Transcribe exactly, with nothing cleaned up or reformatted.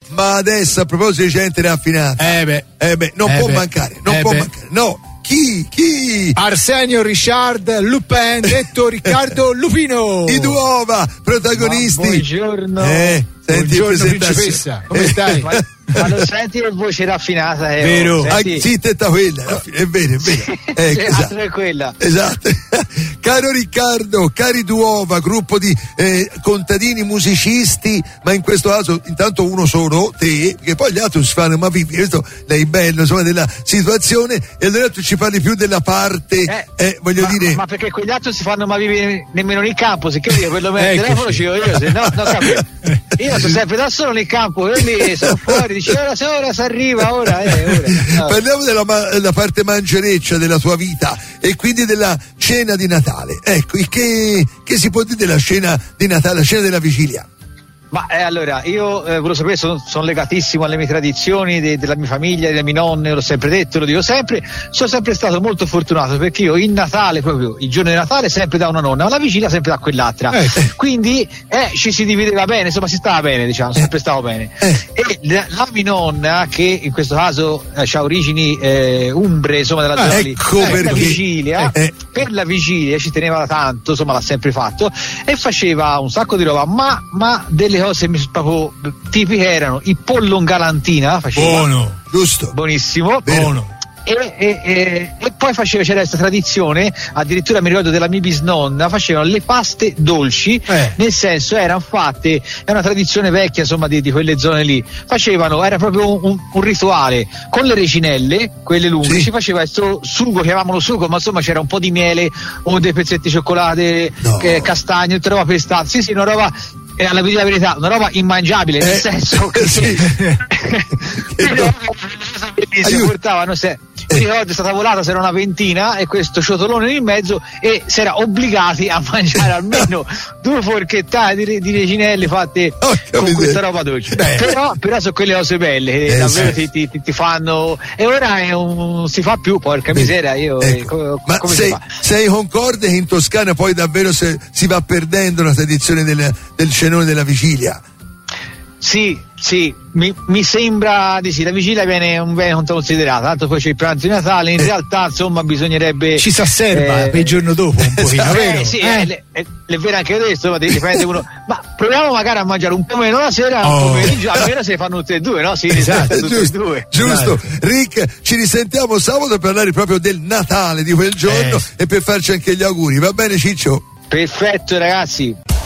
ma adesso a proposito di gente raffinata, eh beh, eh beh non eh può beh, mancare, non eh può beh. mancare, no. Chi? Chi? Arsenio Richard Lupin, detto Riccardo Lupino. I Duova, protagonisti. Ma buongiorno. Eh, senti, buongiorno principessa, come stai? Ma, ma lo senti che voce raffinata? Eh, Vero. Ah, senti... sì, tetta quella, no? È vero, è vero. Sì, Ecco, esatto. è quella. Esatto. Caro Riccardo, cari Duova, gruppo di eh, contadini musicisti, ma in questo caso intanto uno solo, te, che poi gli altri si fanno, ma vivi, questo lei bello, insomma, della situazione, e allora tu ci parli più della parte, Eh, eh, voglio ma, dire... ma perché quegli altri si fanno ma vivi nemmeno in campo, sicché io quello del Eccoci. telefono ci io, io se no, no capisco. Io sono sempre da solo nel campo, quelli sono fuori, dice ora se ora si arriva, ora, eh, ora. No. Parliamo della, ma- della parte mangereccia della tua vita e quindi della cena di Natale. Ecco, che, che si può dire della cena di Natale, la cena della vigilia? Ma eh, allora, io eh, volevo sapere, sono, sono legatissimo alle mie tradizioni, de, della mia famiglia, delle mie nonne, l'ho sempre detto, lo dico sempre, sono sempre stato molto fortunato perché io in Natale, proprio il giorno di Natale, sempre da una nonna, ma la vigilia sempre da quell'altra. Eh. Quindi eh, ci si divideva bene, insomma si stava bene, diciamo, sempre stavo bene. Eh. E la, la mia nonna, che in questo caso eh, ha origini eh, umbre, insomma, della zona lì, ecco per la perché. vigilia, Eh. per la vigilia ci teneva tanto, insomma l'ha sempre fatto, e faceva un sacco di roba, ma, ma delle cose mi- proprio tipiche erano il pollo in galantina, faceva, Buono, Giusto? buonissimo, buono. e, e, e, e poi faceva, c'era questa tradizione, addirittura mi ricordo della mia bisnonna, facevano le paste dolci, Eh. nel senso erano fatte, è una tradizione vecchia insomma di, di quelle zone lì, facevano, era proprio un, un rituale, con le recinelle, quelle lunghe, Sì. si faceva questo sugo, chiamavano sugo, ma insomma c'era un po' di miele o dei pezzetti di cioccolate, No. eh, castagne, tutta roba pestata, sì sì, una roba, e alla verità, verità, una roba immangiabile, nel Eh, senso che sì. Però, si Aiuto. portavano, se, mi ricordo è stata volata, c'era una ventina e questo ciotolone in mezzo, e si era obbligati a mangiare almeno due forchettate di, di recinelle fatte Oh, con capite. questa roba dolce. Beh. Però, però sono quelle cose belle che Eh, davvero sì. ti, ti, ti fanno, e ora è un, si fa più, porca miseria, io eh, Ecco. co- Ma come si sei, fa? sei concorde che in Toscana poi davvero se- si va perdendo la tradizione del, del cenone della vigilia? Sì, sì, mi, mi sembra di sì, la vigilia viene un bene considerata, tanto poi c'è il pranzo di Natale, in Eh. realtà insomma bisognerebbe... Ci si asserba eh, per il giorno dopo un pochino, esatto. vero? Eh, sì, Eh? eh, le- eh, è vero anche adesso, ma dipende uno. Ma proviamo magari a mangiare un po' meno la sera, un Oh. po' meno il giorno, almeno se ne fanno tutte e due, no? Sì, Esatto, tutte giusto, e due. giusto. Rick, ci risentiamo sabato per parlare proprio del Natale di quel giorno Eh. e per farci anche gli auguri, va bene Ciccio? Perfetto ragazzi.